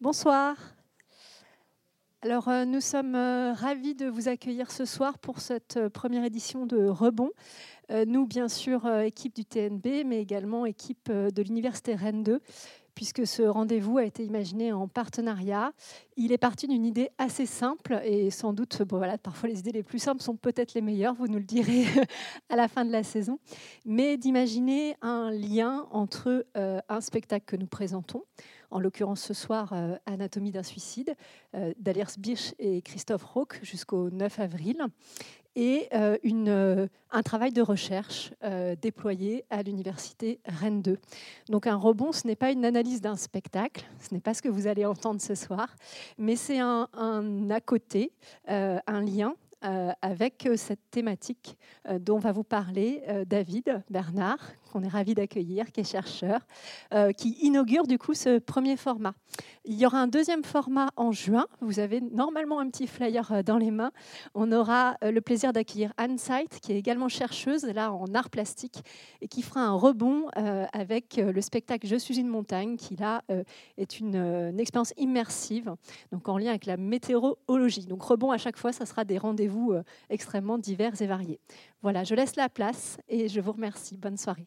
Bonsoir. Alors, nous sommes ravis de vous accueillir ce soir pour cette première édition de Rebond. Nous, bien sûr, équipe du TNB, mais également équipe de l'Université Rennes 2, puisque ce rendez-vous a été imaginé en partenariat. Il est parti d'une idée assez simple et sans doute, parfois les idées les plus simples sont peut-être les meilleures, vous nous le direz à la fin de la saison, mais d'imaginer un lien entre un spectacle que nous présentons, en l'occurrence ce soir Anatomie d'un suicide, d'Aliers Birch et Christophe Rauch jusqu'au 9 avril, et un travail de recherche déployé à l'Université Rennes 2. Donc un rebond, ce n'est pas une analyse d'un spectacle, ce n'est pas ce que vous allez entendre ce soir, mais c'est un à côté, un lien avec cette thématique dont va vous parler David Bernard, qu'on est ravi d'accueillir, qui est chercheur, qui inaugure du coup ce premier format. Il y aura un deuxième format en juin. Vous avez normalement un petit flyer dans les mains. On aura le plaisir d'accueillir Anne Seid, qui est également chercheuse là en art plastique et qui fera un rebond avec le spectacle Je suis une montagne, qui là est une expérience immersive, donc en lien avec la météorologie. Donc rebond à chaque fois, ça sera des rendez-vous extrêmement divers et variés. Voilà, je laisse la place et je vous remercie. Bonne soirée.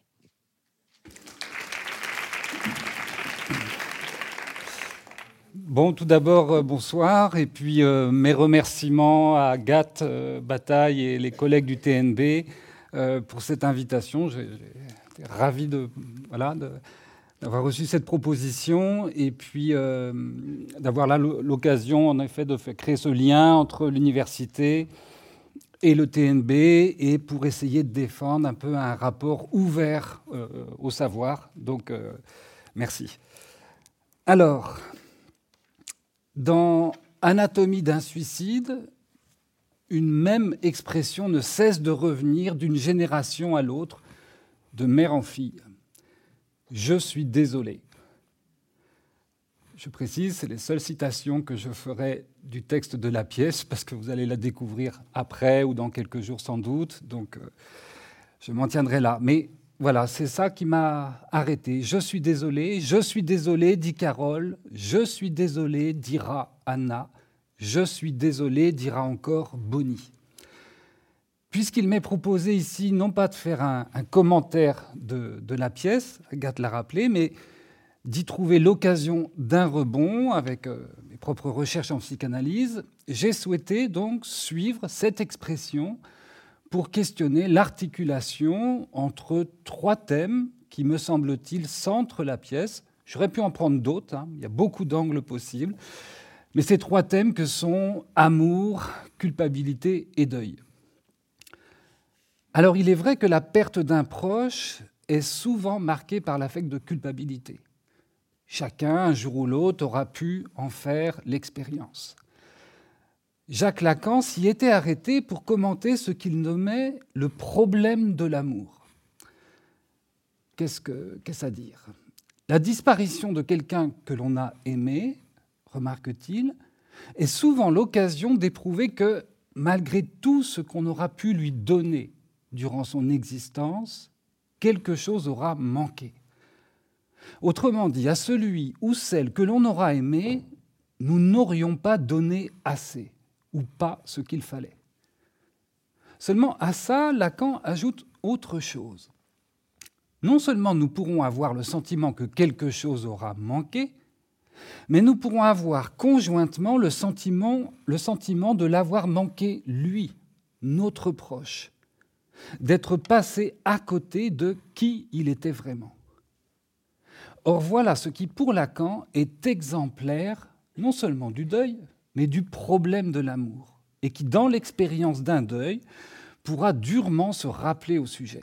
Bon, tout d'abord, bonsoir, et puis mes remerciements à Agathe Bataille et les collègues du TNB pour cette invitation. J'ai été ravi d'avoir reçu cette proposition et puis d'avoir là l'occasion, en effet, de créer ce lien entre l'université et le TNB, et pour essayer de défendre un peu un rapport ouvert au savoir. Donc, merci. Alors, dans Anatomie d'un suicide, une même expression ne cesse de revenir d'une génération à l'autre, de mère en fille. Je suis désolé. Je précise, c'est les seules citations que je ferai du texte de la pièce, parce que vous allez la découvrir après ou dans quelques jours sans doute, donc je m'en tiendrai là. Mais voilà, c'est ça qui m'a arrêté. Je suis désolé, dit Carole, je suis désolé, dira Anna, je suis désolé, dira encore Bonnie. Puisqu'il m'est proposé ici, non pas de faire un commentaire de la pièce, Agathe l'a rappelé, mais d'y trouver l'occasion d'un rebond avec mes propres recherches en psychanalyse, j'ai souhaité donc suivre cette expression pour questionner l'articulation entre trois thèmes qui, me semble-t-il, centrent la pièce. J'aurais pu en prendre d'autres, il y a beaucoup d'angles possibles, mais ces trois thèmes que sont amour, culpabilité et deuil. Alors, il est vrai que la perte d'un proche est souvent marquée par l'affect de culpabilité. Chacun, un jour ou l'autre, aura pu en faire l'expérience. Jacques Lacan s'y était arrêté pour commenter ce qu'il nommait le problème de l'amour. Qu'est-ce à dire ? La disparition de quelqu'un que l'on a aimé, remarque-t-il, est souvent l'occasion d'éprouver que, malgré tout ce qu'on aura pu lui donner durant son existence, quelque chose aura manqué. Autrement dit, à celui ou celle que l'on aura aimé, nous n'aurions pas donné assez, ou pas ce qu'il fallait. Seulement, à ça, Lacan ajoute autre chose. Non seulement nous pourrons avoir le sentiment que quelque chose aura manqué, mais nous pourrons avoir conjointement le sentiment de l'avoir manqué, lui, notre proche, d'être passé à côté de qui il était vraiment. Or, voilà ce qui, pour Lacan, est exemplaire non seulement du deuil, mais du problème de l'amour, et qui, dans l'expérience d'un deuil, pourra durement se rappeler au sujet.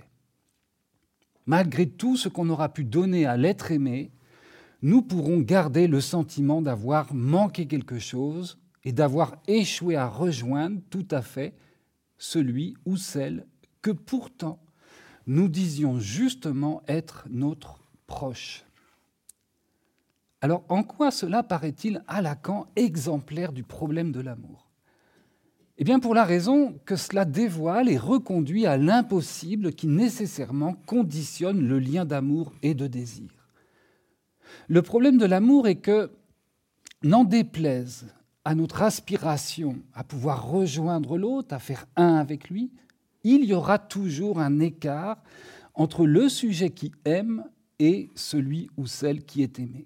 Malgré tout ce qu'on aura pu donner à l'être aimé, nous pourrons garder le sentiment d'avoir manqué quelque chose et d'avoir échoué à rejoindre tout à fait celui ou celle que pourtant nous disions justement être notre proche. Alors, en quoi cela paraît-il à Lacan exemplaire du problème de l'amour ? Eh bien, pour la raison que cela dévoile et reconduit à l'impossible qui nécessairement conditionne le lien d'amour et de désir. Le problème de l'amour est que, n'en déplaise à notre aspiration à pouvoir rejoindre l'autre, à faire un avec lui, il y aura toujours un écart entre le sujet qui aime et celui ou celle qui est aimé.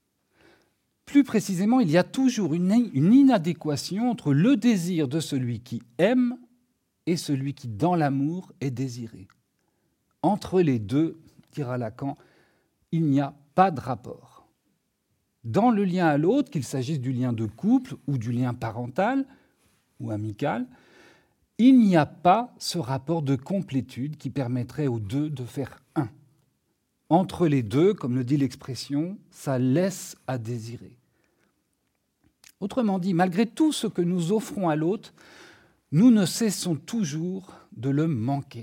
Plus précisément, il y a toujours une inadéquation entre le désir de celui qui aime et celui qui, dans l'amour, est désiré. Entre les deux, dira Lacan, il n'y a pas de rapport. Dans le lien à l'autre, qu'il s'agisse du lien de couple ou du lien parental ou amical, il n'y a pas ce rapport de complétude qui permettrait aux deux de faire un. Entre les deux, comme le dit l'expression, ça laisse à désirer. Autrement dit, malgré tout ce que nous offrons à l'autre, nous ne cessons toujours de le manquer.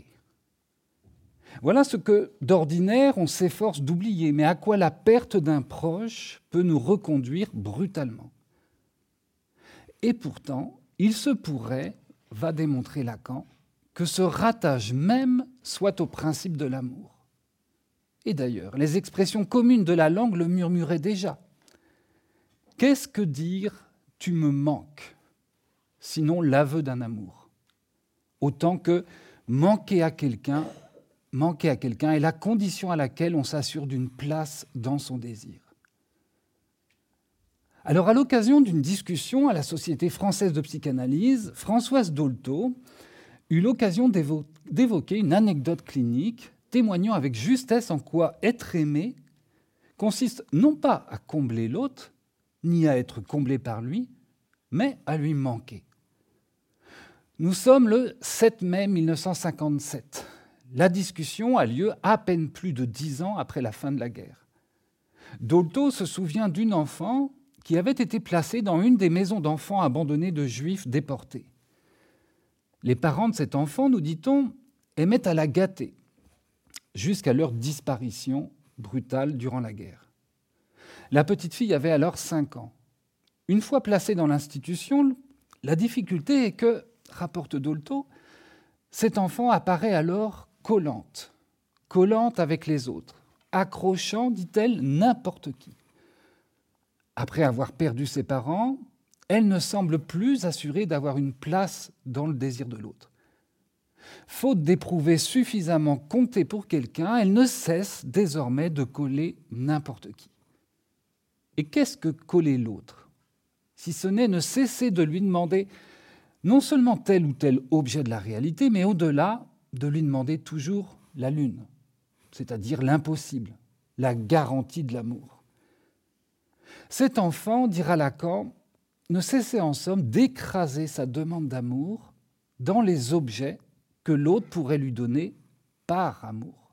Voilà ce que, d'ordinaire, on s'efforce d'oublier, mais à quoi la perte d'un proche peut nous reconduire brutalement. Et pourtant, il se pourrait, va démontrer Lacan, que ce rattache même soit au principe de l'amour. Et d'ailleurs, les expressions communes de la langue le murmuraient déjà. Qu'est-ce que dire « tu me manques » sinon l'aveu d'un amour? Autant que manquer à quelqu'un est la condition à laquelle on s'assure d'une place dans son désir. Alors, à l'occasion d'une discussion à la Société française de psychanalyse, Françoise Dolto eut l'occasion d'évoquer une anecdote clinique témoignant avec justesse en quoi être aimé consiste non pas à combler l'autre, ni à être comblé par lui, mais à lui manquer. Nous sommes le 7 mai 1957. La discussion a lieu à peine plus de 10 ans après la fin de la guerre. Dolto se souvient d'une enfant qui avait été placée dans une des maisons d'enfants abandonnées de juifs déportés. Les parents de cet enfant, nous dit-on, aimaient à la gâter, jusqu'à leur disparition brutale durant la guerre. La petite fille avait alors 5 ans. Une fois placée dans l'institution, la difficulté est que, rapporte Dolto, cet enfant apparaît alors collante avec les autres, accrochant, dit-elle, n'importe qui. Après avoir perdu ses parents, elle ne semble plus assurée d'avoir une place dans le désir de l'autre. Faute d'éprouver suffisamment compter pour quelqu'un, elle ne cesse désormais de coller n'importe qui. Et qu'est-ce que coller l'autre? Si ce n'est ne cesser de lui demander non seulement tel ou tel objet de la réalité, mais au-delà, de lui demander toujours la lune, c'est-à-dire l'impossible, la garantie de l'amour. Cet enfant, dira Lacan, ne cessait en somme d'écraser sa demande d'amour dans les objets que l'autre pourrait lui donner par amour.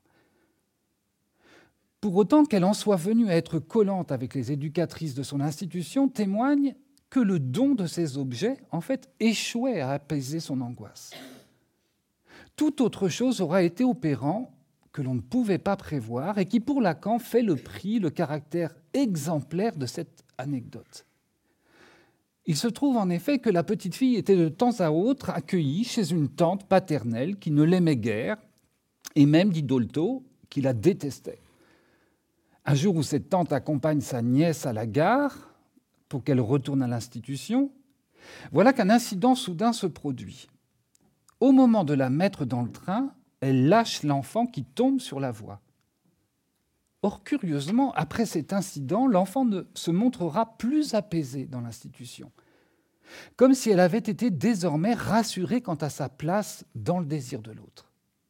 Pour autant qu'elle en soit venue à être collante avec les éducatrices de son institution, témoigne que le don de ces objets, en fait, échouait à apaiser son angoisse. Toute autre chose aura été opérant que l'on ne pouvait pas prévoir et qui, pour Lacan, fait le prix, le caractère exemplaire de cette anecdote. Il se trouve en effet que la petite fille était de temps à autre accueillie chez une tante paternelle qui ne l'aimait guère, et même, dit Dolto, qui la détestait. Un jour où cette tante accompagne sa nièce à la gare pour qu'elle retourne à l'institution, voilà qu'un incident soudain se produit. Au moment de la mettre dans le train, elle lâche l'enfant qui tombe sur la voie. Or, curieusement, après cet incident, l'enfant se montrera plus apaisée dans l'institution, comme si elle avait été désormais rassurée quant à sa place dans le désir de l'autre.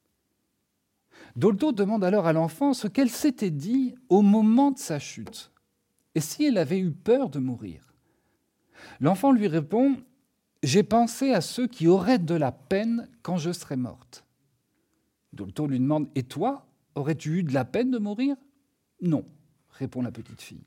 Dolto demande alors à l'enfant ce qu'elle s'était dit au moment de sa chute, et si elle avait eu peur de mourir. L'enfant lui répond « J'ai pensé à ceux qui auraient de la peine quand je serais morte. » Dolto lui demande « Et toi, aurais-tu eu de la peine de mourir ?» « Non, » répond la petite fille.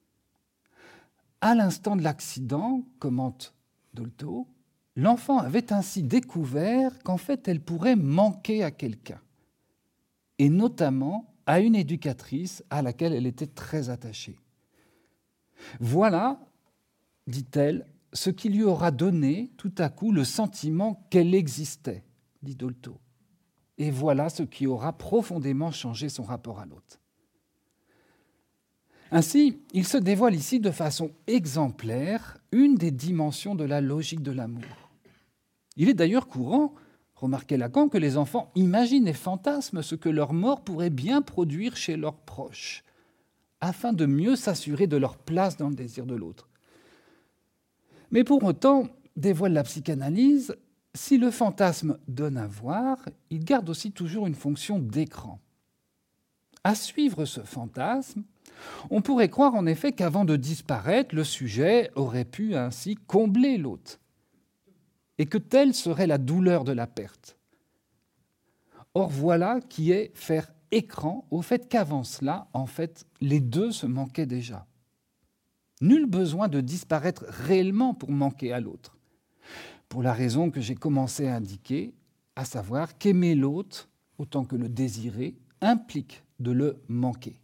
À l'instant de l'accident, commente Dolto, l'enfant avait ainsi découvert qu'en fait elle pourrait manquer à quelqu'un, et notamment à une éducatrice à laquelle elle était très attachée. Voilà, dit-elle, ce qui lui aura donné tout à coup le sentiment qu'elle existait, dit Dolto. Et voilà ce qui aura profondément changé son rapport à l'autre. Ainsi, il se dévoile ici de façon exemplaire une des dimensions de la logique de l'amour. Il est d'ailleurs courant, remarquait Lacan, que les enfants imaginent et fantasment ce que leur mort pourrait bien produire chez leurs proches, afin de mieux s'assurer de leur place dans le désir de l'autre. Mais pour autant, dévoile la psychanalyse, si le fantasme donne à voir, il garde aussi toujours une fonction d'écran. À suivre ce fantasme, on pourrait croire en effet qu'avant de disparaître, le sujet aurait pu ainsi combler l'hôte, et que telle serait la douleur de la perte. Or voilà qui est faire écran au fait qu'avant cela, en fait, les deux se manquaient déjà. Nul besoin de disparaître réellement pour manquer à l'autre, pour la raison que j'ai commencé à indiquer, à savoir qu'aimer l'autre, autant que le désirer, implique de le manquer.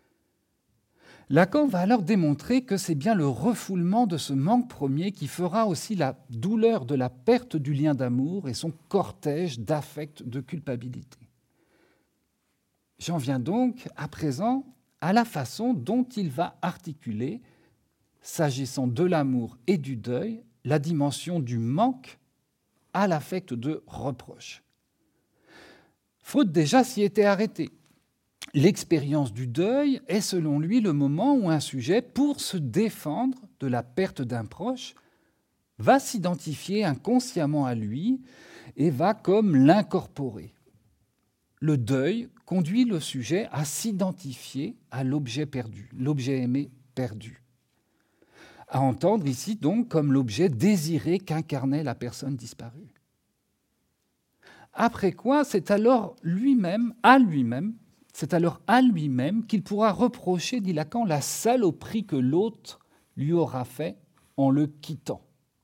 Lacan va alors démontrer que c'est bien le refoulement de ce manque premier qui fera aussi la douleur de la perte du lien d'amour et son cortège d'affects de culpabilité. J'en viens donc à présent à la façon dont il va articuler, s'agissant de l'amour et du deuil, la dimension du manque à l'affect de reproche. Freud déjà s'y était arrêté. L'expérience du deuil est selon lui le moment où un sujet, pour se défendre de la perte d'un proche, va s'identifier inconsciemment à lui et va comme l'incorporer. Le deuil conduit le sujet à s'identifier à l'objet perdu, l'objet aimé perdu. À entendre ici donc comme l'objet désiré qu'incarnait la personne disparue. Après quoi, c'est alors à lui-même qu'il pourra reprocher, dit Lacan, la saloperie que l'autre lui aura fait en le quittant.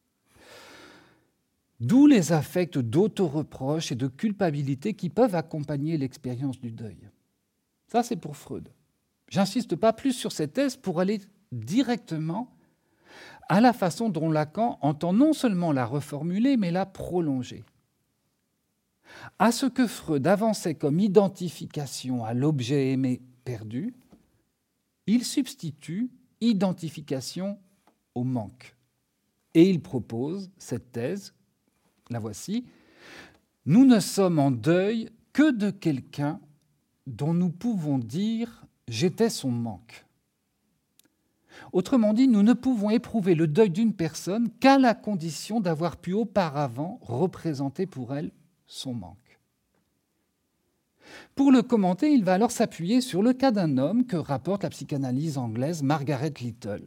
D'où les affects d'autoreproche et de culpabilité qui peuvent accompagner l'expérience du deuil. Ça, c'est pour Freud. J'insiste pas plus sur cette thèse pour aller directement à la façon dont Lacan entend non seulement la reformuler, mais la prolonger. À ce que Freud avançait comme identification à l'objet aimé perdu, il substitue identification au manque. Et il propose cette thèse, la voici, « Nous ne sommes en deuil que de quelqu'un dont nous pouvons dire « j'étais son manque ». Autrement dit, nous ne pouvons éprouver le deuil d'une personne qu'à la condition d'avoir pu auparavant représenter pour elle son manque. Pour le commenter, il va alors s'appuyer sur le cas d'un homme que rapporte la psychanalyse anglaise Margaret Little.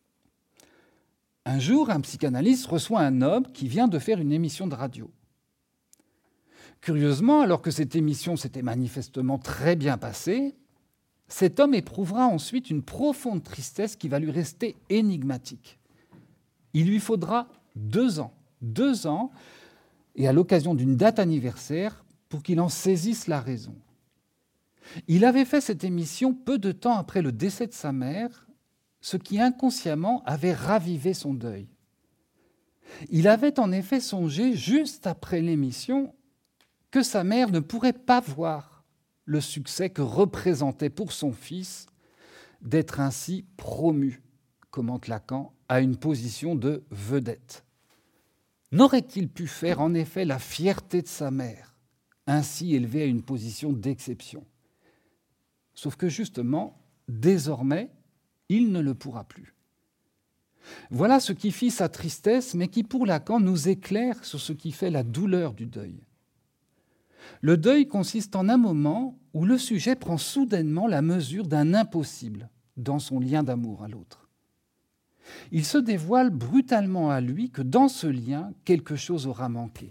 Un jour, un psychanalyste reçoit un homme qui vient de faire une émission de radio. Curieusement, alors que cette émission s'était manifestement très bien passée, cet homme éprouvera ensuite une profonde tristesse qui va lui rester énigmatique. Il lui faudra 2 ans, et à l'occasion d'une date anniversaire, pour qu'il en saisisse la raison. Il avait fait cette émission peu de temps après le décès de sa mère, ce qui inconsciemment avait ravivé son deuil. Il avait en effet songé, juste après l'émission, que sa mère ne pourrait pas voir le succès que représentait pour son fils d'être ainsi promu, commente Lacan, à une position de vedette. N'aurait-il pu faire en effet la fierté de sa mère, ainsi élevé à une position d'exception? Sauf que justement, désormais, il ne le pourra plus. Voilà ce qui fit sa tristesse, mais qui pour Lacan nous éclaire sur ce qui fait la douleur du deuil. Le deuil consiste en un moment où le sujet prend soudainement la mesure d'un impossible dans son lien d'amour à l'autre. Il se dévoile brutalement à lui que dans ce lien, quelque chose aura manqué.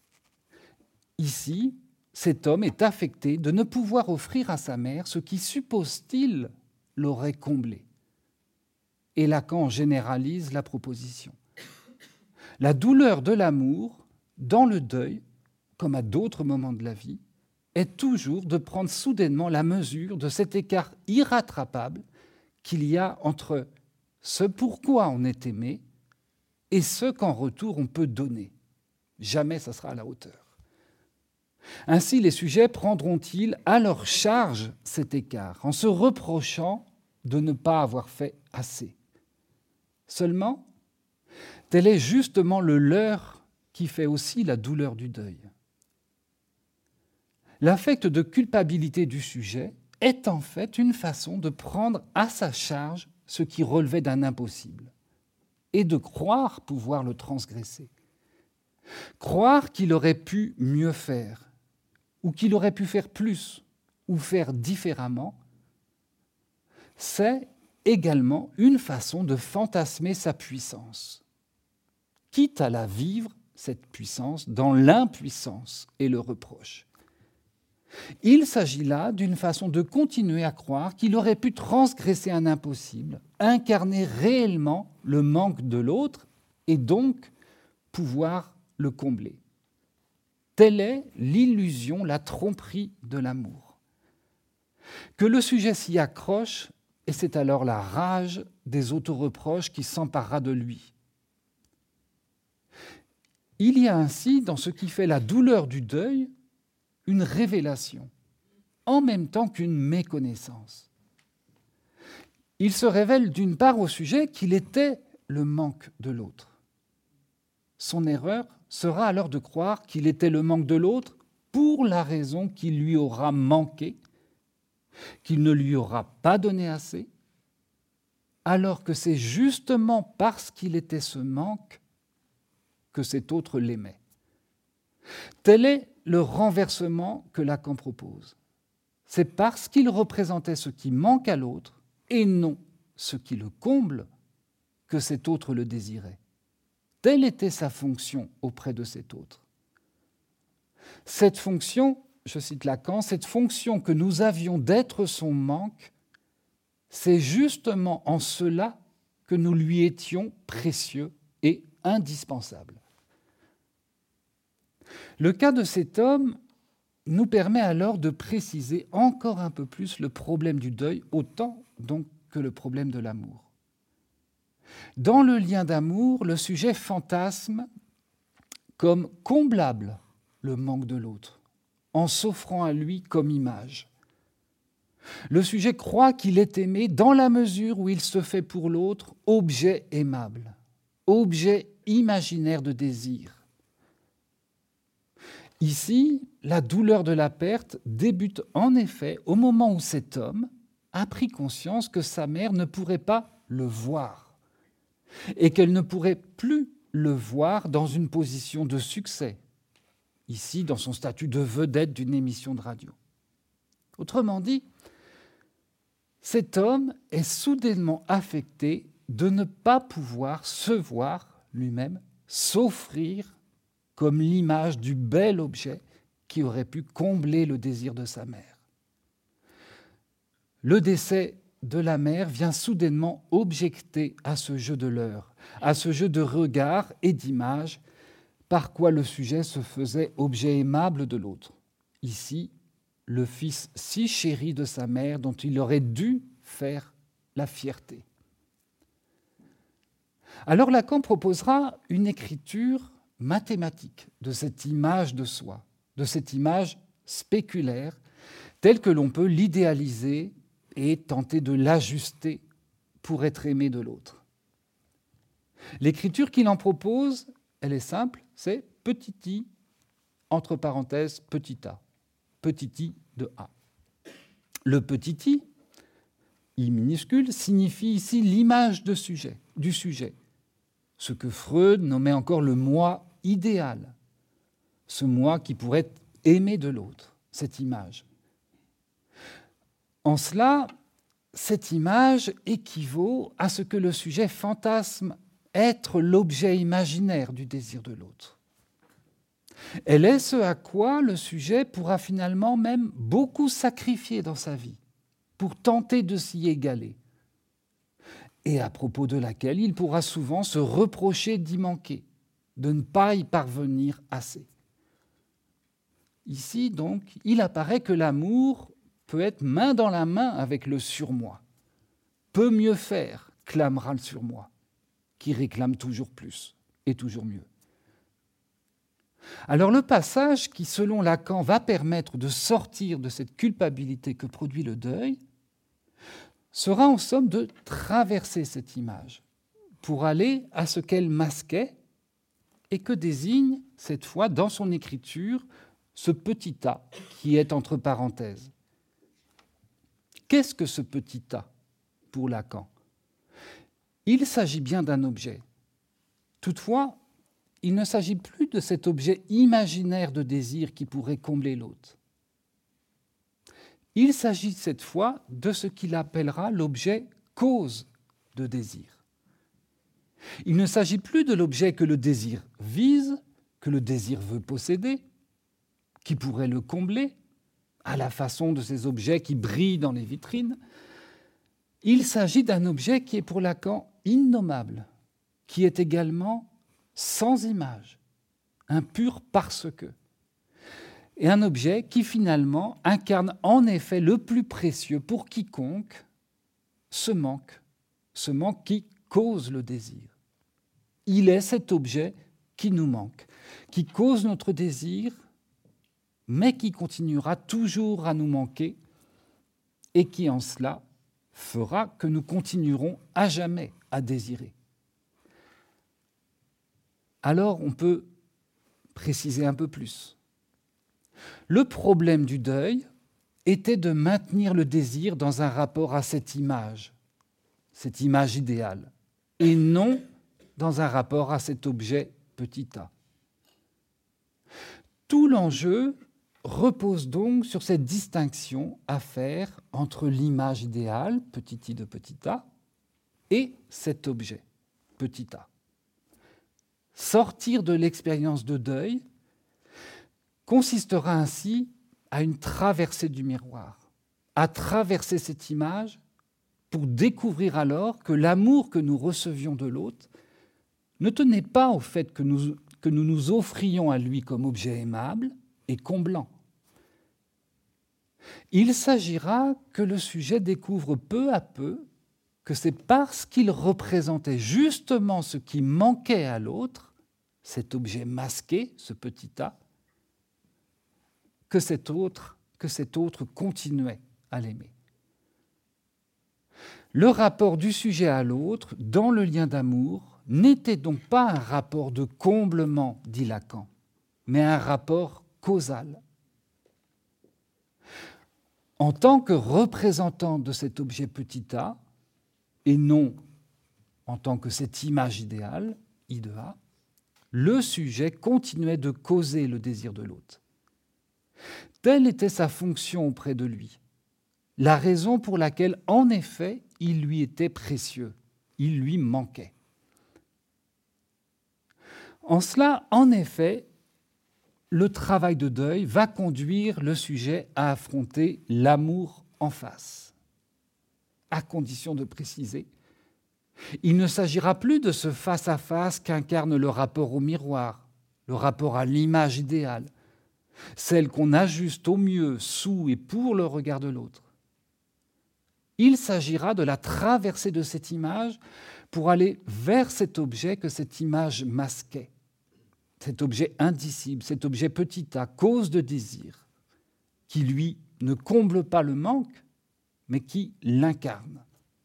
Ici, cet homme est affecté de ne pouvoir offrir à sa mère ce qui, suppose-t-il, l'aurait comblé. Et Lacan généralise la proposition. La douleur de l'amour, dans le deuil, comme à d'autres moments de la vie, est toujours de prendre soudainement la mesure de cet écart irrattrapable qu'il y a entre ce pourquoi on est aimé et ce qu'en retour on peut donner. Jamais ça sera à la hauteur. Ainsi, les sujets prendront-ils à leur charge cet écart en se reprochant de ne pas avoir fait assez. Seulement, tel est justement le leurre qui fait aussi la douleur du deuil. L'affect de culpabilité du sujet est en fait une façon de prendre à sa charge ce qui relevait d'un impossible et de croire pouvoir le transgresser. Croire qu'il aurait pu mieux faire, ou qu'il aurait pu faire plus, ou faire différemment, c'est également une façon de fantasmer sa puissance, quitte à la vivre, cette puissance, dans l'impuissance et le reproche. Il s'agit là d'une façon de continuer à croire qu'il aurait pu transgresser un impossible, incarner réellement le manque de l'autre et donc pouvoir le combler. Telle est l'illusion, la tromperie de l'amour. Que le sujet s'y accroche, et c'est alors la rage des autoreproches qui s'emparera de lui. Il y a ainsi, dans ce qui fait la douleur du deuil, une révélation, en même temps qu'une méconnaissance. Il se révèle d'une part au sujet qu'il était le manque de l'autre. Son erreur sera alors de croire qu'il était le manque de l'autre pour la raison qu'il lui aura manqué, qu'il ne lui aura pas donné assez, alors que c'est justement parce qu'il était ce manque que cet autre l'aimait. Tel est le renversement que Lacan propose. C'est parce qu'il représentait ce qui manque à l'autre et non ce qui le comble que cet autre le désirait. Telle était sa fonction auprès de cet autre. Cette fonction, je cite Lacan, cette fonction que nous avions d'être son manque, c'est justement en cela que nous lui étions précieux et indispensables. Le cas de cet homme nous permet alors de préciser encore un peu plus le problème du deuil, autant donc que le problème de l'amour. Dans le lien d'amour, le sujet fantasme comme comblable le manque de l'autre, en s'offrant à lui comme image. Le sujet croit qu'il est aimé dans la mesure où il se fait pour l'autre objet aimable, objet imaginaire de désir. Ici, la douleur de la perte débute en effet au moment où cet homme a pris conscience que sa mère ne pourrait pas le voir et qu'elle ne pourrait plus le voir dans une position de succès, ici dans son statut de vedette d'une émission de radio. Autrement dit, cet homme est soudainement affecté de ne pas pouvoir se voir lui-même s'offrir comme l'image du bel objet qui aurait pu combler le désir de sa mère. Le décès de la mère vient soudainement objecter à ce jeu de leurre, à ce jeu de regard et d'image, par quoi le sujet se faisait objet aimable de l'autre. Ici, le fils si chéri de sa mère dont il aurait dû faire la fierté. Alors Lacan proposera une écriture mathématique de cette image de soi, de cette image spéculaire, telle que l'on peut l'idéaliser et tenter de l'ajuster pour être aimé de l'autre. L'écriture qu'il en propose, elle est simple, c'est petit i, entre parenthèses, petit i de a. Le petit i minuscule, signifie ici l'image du sujet, ce que Freud nommait encore le moi idéal, ce moi qui pourrait être aimé de l'autre, cette image. En cela, cette image équivaut à ce que le sujet fantasme être l'objet imaginaire du désir de l'autre. Elle est ce à quoi le sujet pourra finalement même beaucoup sacrifier dans sa vie pour tenter de s'y égaler, et à propos de laquelle il pourra souvent se reprocher d'y manquer, de ne pas y parvenir assez. Ici, donc, il apparaît que l'amour peut être main dans la main avec le surmoi. Peut mieux faire, clamera le surmoi, qui réclame toujours plus et toujours mieux. Alors le passage qui, selon Lacan, va permettre de sortir de cette culpabilité que produit le deuil, sera en somme de traverser cette image pour aller à ce qu'elle masquait et que désigne cette fois dans son écriture ce petit a qui est entre parenthèses. Qu'est-ce que ce petit a pour Lacan ? Il s'agit bien d'un objet. Toutefois, il ne s'agit plus de cet objet imaginaire de désir qui pourrait combler l'autre. Il s'agit cette fois de ce qu'il appellera l'objet cause de désir. Il ne s'agit plus de l'objet que le désir vise, que le désir veut posséder, qui pourrait le combler, à la façon de ces objets qui brillent dans les vitrines. Il s'agit d'un objet qui est pour Lacan innommable, qui est également sans image, un pur parce que, et un objet qui finalement incarne en effet le plus précieux pour quiconque, ce manque qui cause le désir. Il est cet objet qui nous manque, qui cause notre désir, mais qui continuera toujours à nous manquer et qui en cela fera que nous continuerons à jamais à désirer. Alors on peut préciser un peu plus. Le problème du deuil était de maintenir le désir dans un rapport à cette image idéale, et non dans un rapport à cet objet petit a. Tout l'enjeu repose donc sur cette distinction à faire entre l'image idéale, petit i de petit a, et cet objet, petit a. Sortir de l'expérience de deuil consistera ainsi à une traversée du miroir, à traverser cette image pour découvrir alors que l'amour que nous recevions de l'autre ne tenait pas au fait que nous nous offrions à lui comme objet aimable et comblant. Il s'agira que le sujet découvre peu à peu que c'est parce qu'il représentait justement ce qui manquait à l'autre, cet objet masqué, ce petit a, que cet autre continuait à l'aimer. Le rapport du sujet à l'autre, dans le lien d'amour, n'était donc pas un rapport de comblement, dit Lacan, mais un rapport causal. En tant que représentant de cet objet petit a, et non en tant que cette image idéale, I de A, le sujet continuait de causer le désir de l'autre. Telle était sa fonction auprès de lui, la raison pour laquelle, en effet, il lui était précieux, il lui manquait. En cela, en effet, le travail de deuil va conduire le sujet à affronter l'amour en face, à condition de préciser. Il ne s'agira plus de ce face-à-face qu'incarne le rapport au miroir, le rapport à l'image idéale, celle qu'on ajuste au mieux sous et pour le regard de l'autre. Il s'agira de la traversée de cette image pour aller vers cet objet que cette image masquait, cet objet indicible, cet objet petit a, cause de désir, qui lui ne comble pas le manque, mais qui l'incarne.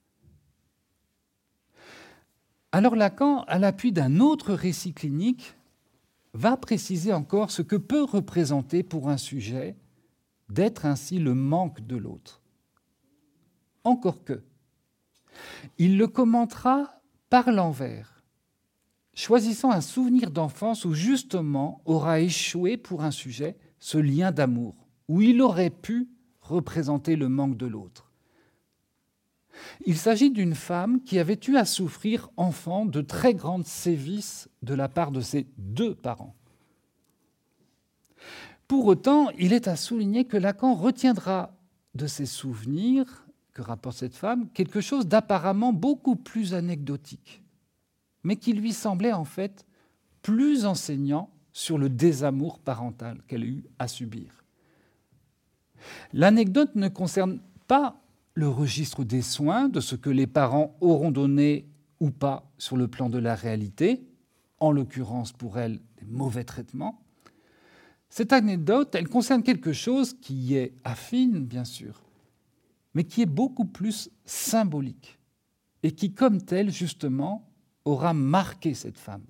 Alors Lacan, à l'appui d'un autre récit clinique, va préciser encore ce que peut représenter pour un sujet d'être ainsi le manque de l'autre. Encore que, il le commentera par l'envers, choisissant un souvenir d'enfance où justement aura échoué pour un sujet ce lien d'amour, où il aurait pu représenter le manque de l'autre. Il s'agit d'une femme qui avait eu à souffrir enfant de très grandes sévices de la part de ses deux parents. Pour autant, il est à souligner que Lacan retiendra de ces souvenirs que rapporte cette femme quelque chose d'apparemment beaucoup plus anecdotique, mais qui lui semblait en fait plus enseignant sur le désamour parental qu'elle a eu à subir. L'anecdote ne concerne pas le registre des soins, de ce que les parents auront donné ou pas sur le plan de la réalité, en l'occurrence pour elle des mauvais traitements. Cette anecdote, elle concerne quelque chose qui est affine, bien sûr, mais qui est beaucoup plus symbolique et qui, comme telle, justement, aura marqué cette femme.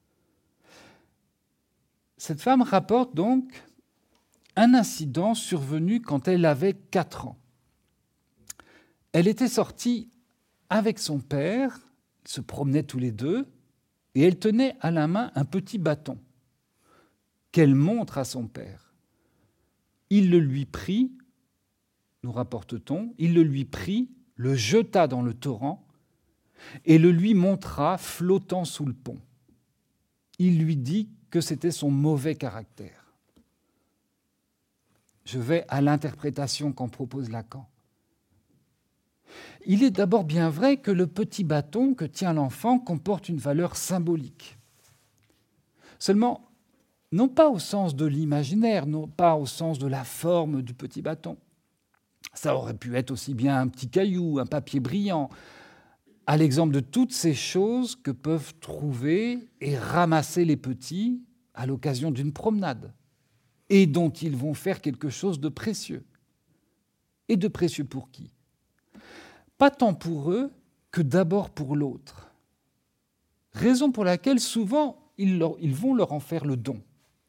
Cette femme rapporte donc un incident survenu quand elle avait 4 ans. Elle était sortie avec son père, ils se promenaient tous les deux, et elle tenait à la main un petit bâton qu'elle montre à son père. Il le lui prit, nous rapporte-t-on, il le lui prit, le jeta dans le torrent et le lui montra flottant sous le pont. Il lui dit que c'était son mauvais caractère. Je vais à l'interprétation qu'en propose Lacan. Il est d'abord bien vrai que le petit bâton que tient l'enfant comporte une valeur symbolique. Seulement, non pas au sens de l'imaginaire, non pas au sens de la forme du petit bâton. Ça aurait pu être aussi bien un petit caillou, un papier brillant, à l'exemple de toutes ces choses que peuvent trouver et ramasser les petits à l'occasion d'une promenade, et dont ils vont faire quelque chose de précieux. Et de précieux pour qui ? Pas tant pour eux que d'abord pour l'autre. Raison pour laquelle souvent ils vont leur en faire le don.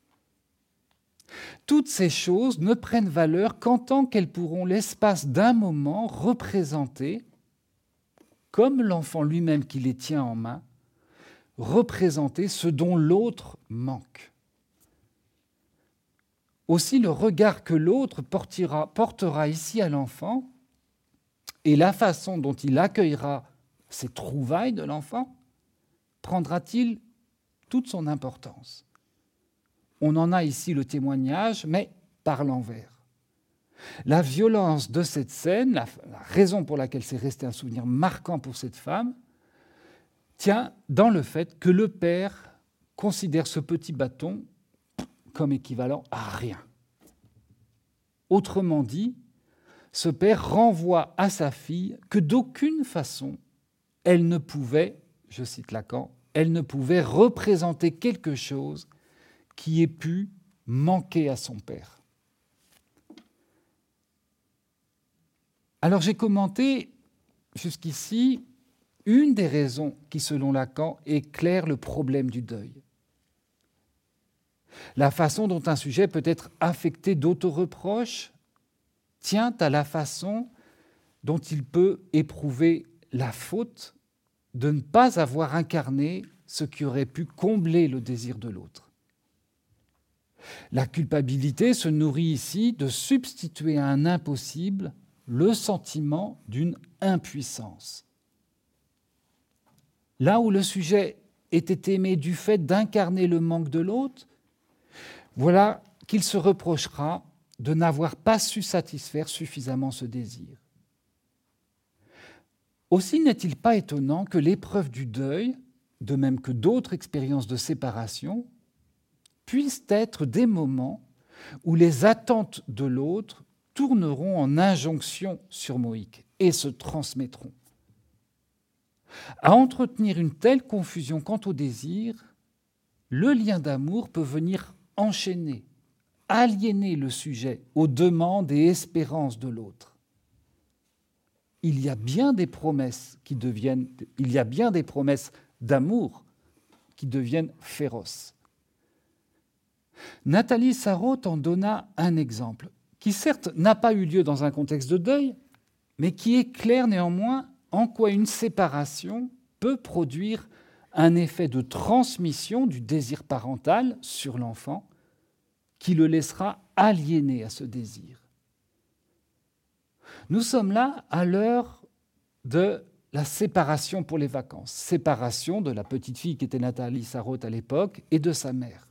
Toutes ces choses ne prennent valeur qu'en tant qu'elles pourront, l'espace d'un moment, représenter, comme l'enfant lui-même qui les tient en main, représenter ce dont l'autre manque. Aussi, le regard que l'autre portera ici à l'enfant et la façon dont il accueillera ces trouvailles de l'enfant prendra-t-il toute son importance. On en a ici le témoignage, mais par l'envers. La violence de cette scène, la raison pour laquelle c'est resté un souvenir marquant pour cette femme, tient dans le fait que le père considère ce petit bâton comme équivalent à rien. Autrement dit, ce père renvoie à sa fille que d'aucune façon elle ne pouvait, je cite Lacan, elle ne pouvait représenter quelque chose qui ait pu manquer à son père. Alors j'ai commenté jusqu'ici une des raisons qui, selon Lacan, éclaire le problème du deuil. La façon dont un sujet peut être affecté d'autoreproche tient à la façon dont il peut éprouver la faute de ne pas avoir incarné ce qui aurait pu combler le désir de l'autre. La culpabilité se nourrit ici de substituer à un impossible le sentiment d'une impuissance. Là où le sujet était aimé du fait d'incarner le manque de l'autre, voilà qu'il se reprochera de n'avoir pas su satisfaire suffisamment ce désir. Aussi n'est-il pas étonnant que l'épreuve du deuil, de même que d'autres expériences de séparation, puissent être des moments où les attentes de l'autre tourneront en injonction surmoïque et se transmettront. À entretenir une telle confusion quant au désir, le lien d'amour peut venir enchaîner, aliéner le sujet aux demandes et espérances de l'autre. Il y a bien des promesses d'amour qui deviennent féroces. Nathalie Sarraute en donna un exemple, qui certes n'a pas eu lieu dans un contexte de deuil, mais qui éclaire néanmoins en quoi une séparation peut produire un effet de transmission du désir parental sur l'enfant qui le laissera aliéné à ce désir. Nous sommes là à l'heure de la séparation pour les vacances, séparation de la petite fille qui était Nathalie Sarraute à l'époque et de sa mère.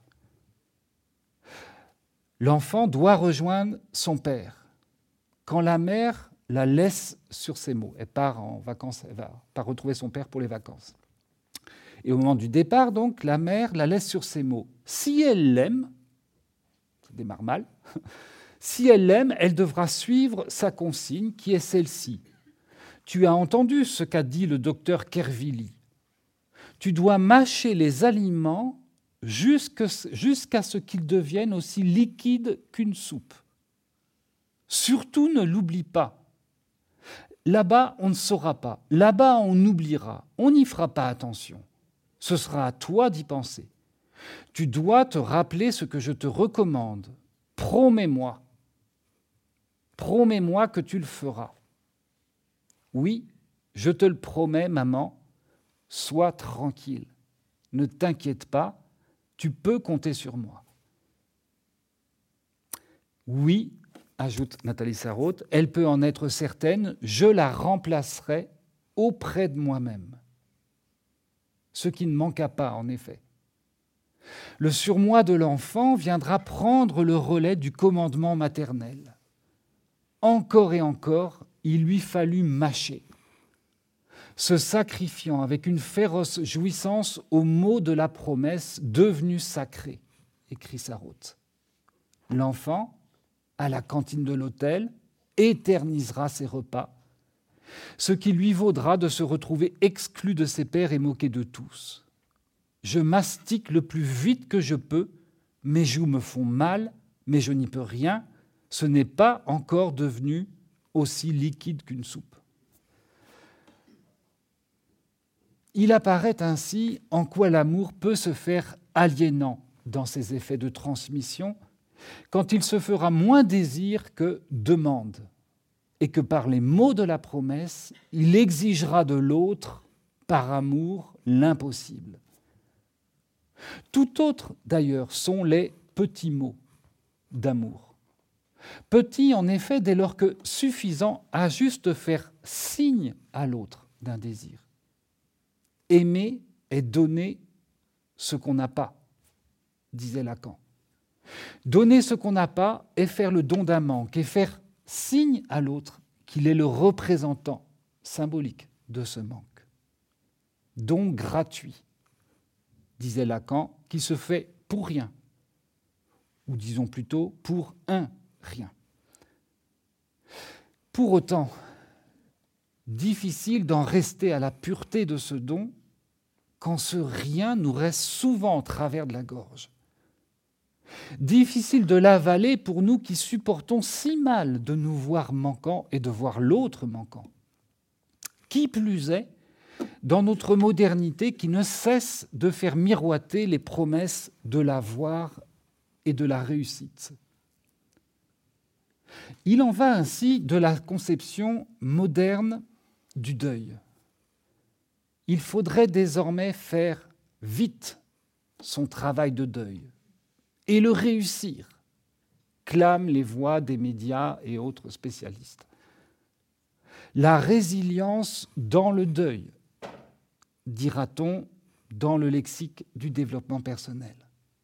L'enfant doit rejoindre son père. Quand la mère la laisse sur ses mots, elle part en vacances, elle va pas retrouver son père pour les vacances. Et au moment du départ, donc, la mère la laisse sur ses mots. Si elle l'aime, ça démarre mal, si elle l'aime, elle devra suivre sa consigne qui est celle-ci. Tu as entendu ce qu'a dit le docteur Kervili. Tu dois mâcher les aliments jusqu'à ce qu'ils deviennent aussi liquides qu'une soupe. Surtout ne l'oublie pas. là-bas, on ne saura pas. Là-bas, on oubliera. On n'y fera pas attention. Ce sera à toi d'y penser. Tu dois te rappeler ce que je te recommande. Promets-moi. Promets-moi que tu le feras. Oui, je te le promets, maman. Sois tranquille. Ne t'inquiète pas. Tu peux compter sur moi. Oui, ajoute Nathalie Sarraute, elle peut en être certaine, je la remplacerai auprès de moi-même. Ce qui ne manqua pas, en effet. Le surmoi de l'enfant viendra prendre le relais du commandement maternel. Encore et encore, il lui fallut mâcher, se sacrifiant avec une féroce jouissance au mot de la promesse devenue sacrée, écrit Sarraute. L'enfant, à la cantine de l'hôtel, éternisera ses repas, ce qui lui vaudra de se retrouver exclu de ses pairs et moqué de tous. Je mastique le plus vite que je peux, mes joues me font mal, mais je n'y peux rien, ce n'est pas encore devenu aussi liquide qu'une soupe. Il apparaît ainsi en quoi l'amour peut se faire aliénant dans ses effets de transmission, quand il se fera moins désir que demande, et que par les mots de la promesse, il exigera de l'autre, par amour, l'impossible. Tout autre, d'ailleurs, sont les petits mots d'amour. Petits, en effet, dès lors que suffisant à juste faire signe à l'autre d'un désir. Aimer est donner ce qu'on n'a pas, disait Lacan. Donner ce qu'on n'a pas est faire le don d'un manque, et faire signe à l'autre qu'il est le représentant symbolique de ce manque. Don gratuit, disait Lacan, qui se fait pour rien, ou disons plutôt pour un rien. Pour autant, difficile d'en rester à la pureté de ce don quand ce rien nous reste souvent en travers de la gorge. Difficile de l'avaler pour nous qui supportons si mal de nous voir manquants et de voir l'autre manquant. Qui plus est, dans notre modernité qui ne cesse de faire miroiter les promesses de l'avoir et de la réussite. Il en va ainsi de la conception moderne du deuil. Il faudrait désormais faire vite son travail de deuil et le réussir, clament les voix des médias et autres spécialistes. La résilience dans le deuil, dira-t-on dans le lexique du développement personnel.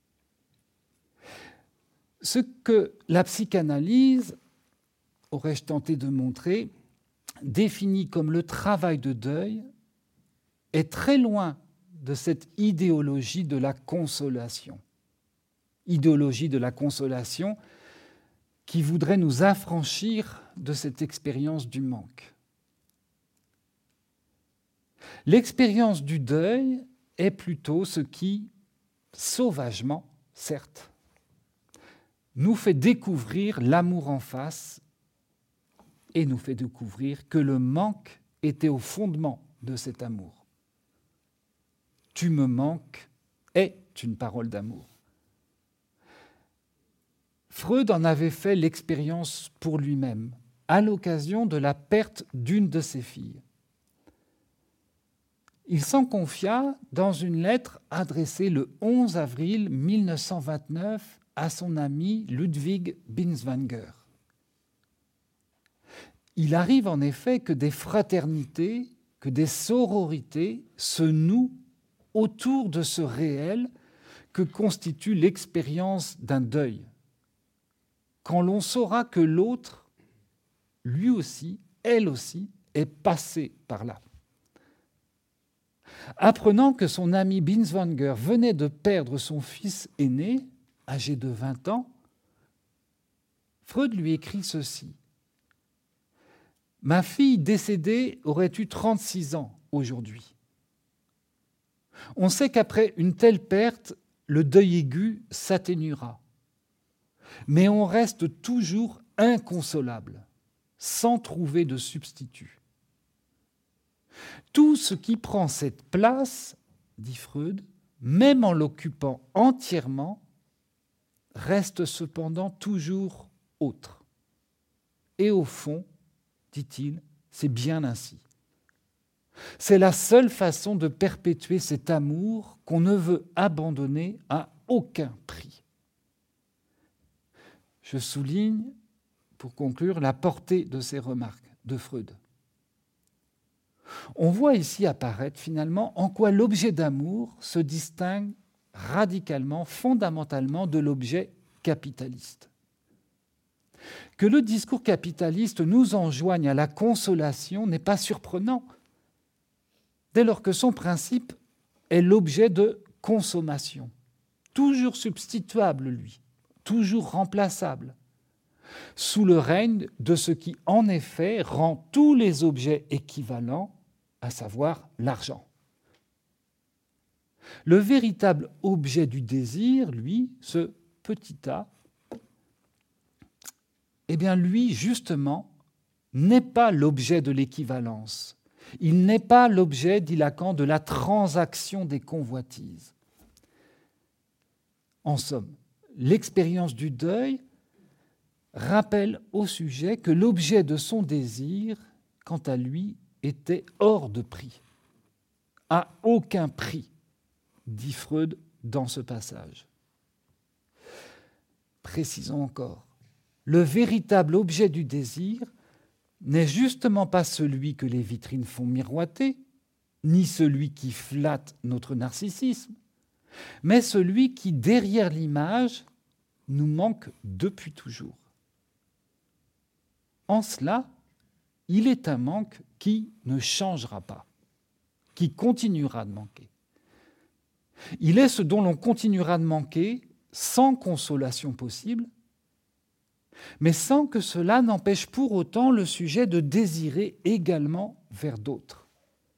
Ce que la psychanalyse, aurais-je tenté de montrer, définit comme le travail de deuil, est très loin de cette idéologie de la consolation. Idéologie de la consolation qui voudrait nous affranchir de cette expérience du manque. L'expérience du deuil est plutôt ce qui, sauvagement, certes, nous fait découvrir l'amour en face et nous fait découvrir que le manque était au fondement de cet amour. Tu me manques est une parole d'amour. Freud en avait fait l'expérience pour lui-même, à l'occasion de la perte d'une de ses filles. Il s'en confia dans une lettre adressée le 11 avril 1929 à son ami Ludwig Binswanger. Il arrive en effet que des fraternités, que des sororités se nouent autour de ce réel que constitue l'expérience d'un deuil. Quand l'on saura que l'autre, lui aussi, elle aussi, est passé par là. Apprenant que son ami Binswanger venait de perdre son fils aîné, âgé de 20 ans, Freud lui écrit ceci. « Ma fille décédée aurait eu 36 ans aujourd'hui. On sait qu'après une telle perte, le deuil aigu s'atténuera. Mais on reste toujours inconsolable, sans trouver de substitut. Tout ce qui prend cette place, dit Freud, même en l'occupant entièrement, reste cependant toujours autre. Et au fond, dit-il, c'est bien ainsi. C'est la seule façon de perpétuer cet amour qu'on ne veut abandonner à aucun prix. Je souligne, pour conclure, la portée de ces remarques de Freud. On voit ici apparaître finalement en quoi l'objet d'amour se distingue radicalement, fondamentalement de l'objet capitaliste. Que le discours capitaliste nous enjoigne à la consolation n'est pas surprenant, dès lors que son principe est l'objet de consommation, toujours substituable, lui, toujours remplaçable, sous le règne de ce qui, en effet, rend tous les objets équivalents, à savoir l'argent. Le véritable objet du désir, lui, ce petit a, eh bien, lui, justement, n'est pas l'objet de l'équivalence. Il n'est pas l'objet, dit Lacan, de la transaction des convoitises. En somme, l'expérience du deuil rappelle au sujet que l'objet de son désir, quant à lui, était hors de prix. À aucun prix, dit Freud dans ce passage. Précisons encore, le véritable objet du désir n'est justement pas celui que les vitrines font miroiter, ni celui qui flatte notre narcissisme, mais celui qui, derrière l'image, nous manque depuis toujours. En cela, il est un manque qui ne changera pas, qui continuera de manquer. Il est ce dont l'on continuera de manquer sans consolation possible, mais sans que cela n'empêche pour autant le sujet de désirer également vers d'autres.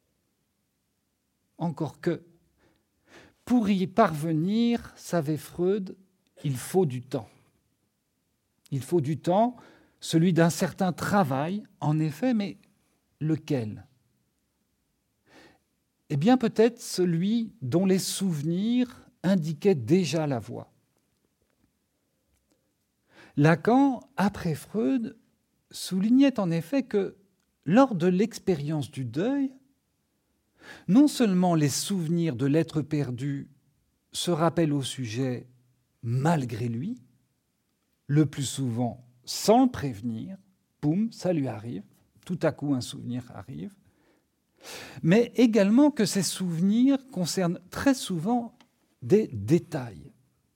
Encore que, pour y parvenir, savait Freud, il faut du temps. Il faut du temps, celui d'un certain travail, en effet, mais lequel ? Eh bien, peut-être celui dont les souvenirs indiquaient déjà la voie. Lacan, après Freud, soulignait en effet que lors de l'expérience du deuil, non seulement les souvenirs de l'être perdu se rappellent au sujet malgré lui, le plus souvent sans le prévenir, boum, ça lui arrive, tout à coup un souvenir arrive, mais également que ces souvenirs concernent très souvent des détails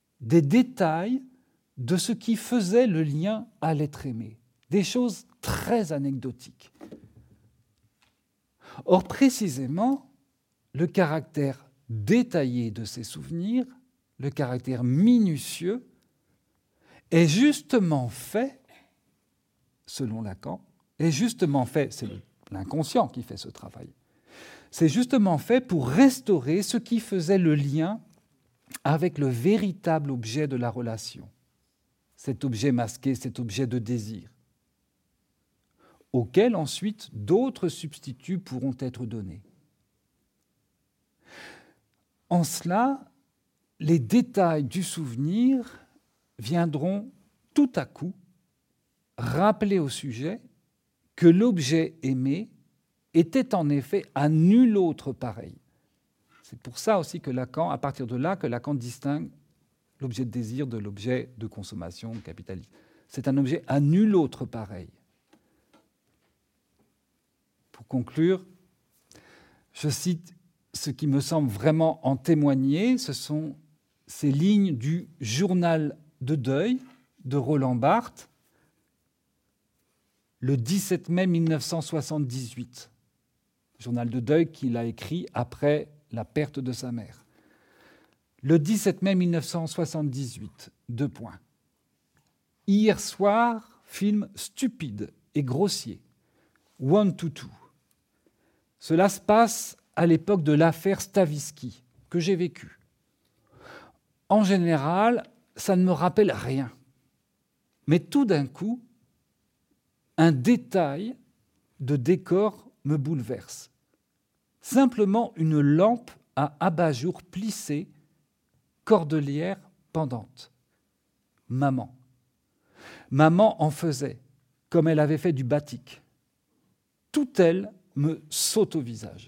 de ce qui faisait le lien à l'être aimé, des choses très anecdotiques. Or, précisément, le caractère détaillé de ces souvenirs, le caractère minutieux, est justement fait, selon Lacan, c'est l'inconscient qui fait ce travail, c'est justement fait pour restaurer ce qui faisait le lien avec le véritable objet de la relation, cet objet masqué, cet objet de désir, auquel ensuite d'autres substituts pourront être donnés. En cela, les détails du souvenir viendront tout à coup rappeler au sujet que l'objet aimé était en effet à nul autre pareil. C'est pour ça aussi que Lacan, à partir de là, que Lacan distingue l'objet de désir de l'objet de consommation capitaliste. C'est un objet à nul autre pareil. Pour conclure, je cite ce qui me semble vraiment en témoigner, ce sont ces lignes du journal de deuil de Roland Barthes, le 17 mai 1978, journal de deuil qu'il a écrit après la perte de sa mère. Le 17 mai 1978, 2 points. Hier soir, film stupide et grossier, 1-2. Cela se passe à l'époque de l'affaire Stavisky, que j'ai vécue. En général, ça ne me rappelle rien. Mais tout d'un coup, un détail de décor me bouleverse. simplement une lampe à abat-jour plissée, cordelière pendante. Maman. Maman en faisait, comme elle avait fait du batik. Tout elle me saute au visage.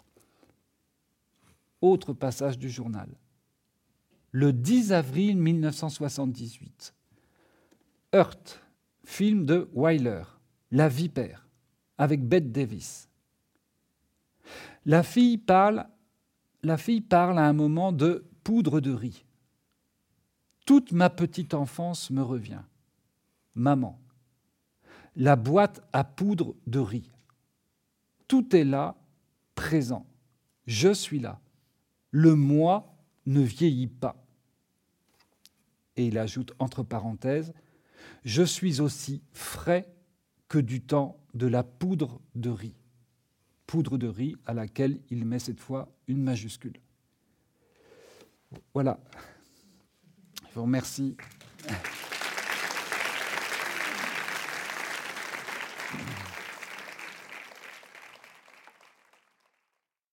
Autre passage du journal. Le 10 avril 1978. Heurt, film de Wyler, La Vipère, avec Bette Davis. La fille parle à un moment de poudre de riz. Toute ma petite enfance me revient. Maman. La boîte à poudre de riz. Tout est là, présent. Je suis là. Le moi ne vieillit pas. Et il ajoute entre parenthèses, je suis aussi frais que du temps de la poudre de riz. Poudre de riz à laquelle il met cette fois une majuscule. Voilà. Je vous remercie.